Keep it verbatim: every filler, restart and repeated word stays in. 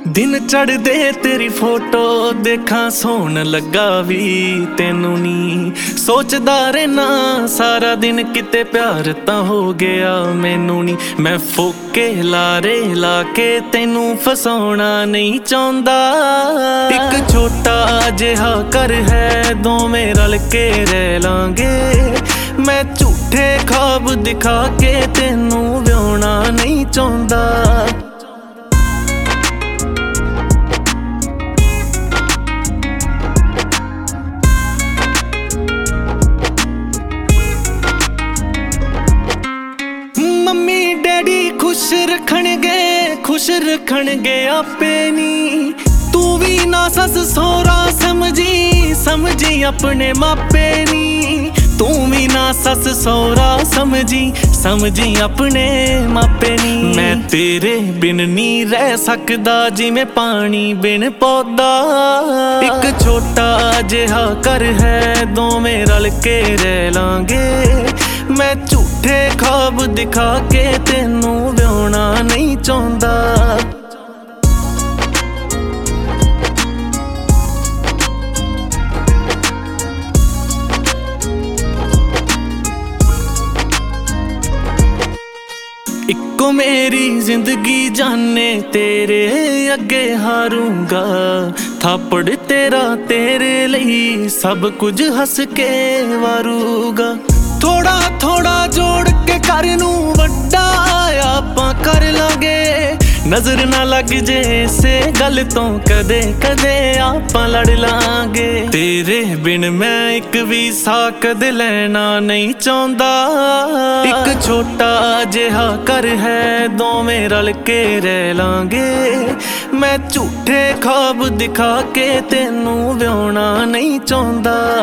दिन चढ़दे तेरी फोटो देखा सोहन लगा भी तेनू नी सोचदा रहना सारा दिन किते प्यार तां हो गया मैनू नी। मैं फोके लारे लाके तेनू फसाउणा नहीं चाहुंदा। एक छोटा जिहा घर है दोवें रल के रह लांगे। मैं झूठे ख्वाब दिखा के तेनू व्याहुणा नहीं चाहुंदा। मम्मी डैडी खुश रखणगे खुश रखणगे आपे नी। तू भी ना सस सोहरा समझी समझी अपने मापे नी। तू भी ना सस सोहरा समझी समझी अपने मापे नी। मैं तेरे बिन नी रह सकदा जिवें पानी बिन पौधा। एक छोटा जिहा घर है दोवें रल के रह लांगे। मैं झूठे ख्वाब दिखा के तेनू व्याहुणा नहीं चाहुंदा। इक्को मेरी जिंदगी जाने तेरे अगे हारूंगा। थापड़ तेरा तेरे लिए सब कुछ हंस के वारूगा। थोड़ा थोड़ा जोड़ के घर नू वड्डा आपां कर लांगे। नजर ना लग जे से गल तो कदे कदे आपां लड़ लांगे। तेरे बिन मैं एक भी साह कदे लेना नहीं चाहुंदा। एक छोटा जिहा घर है दोवें रल के रह लांगे। मैं झूठे ख्वाब दिखा के तेनू व्याहुणा नहीं चाहुंदा।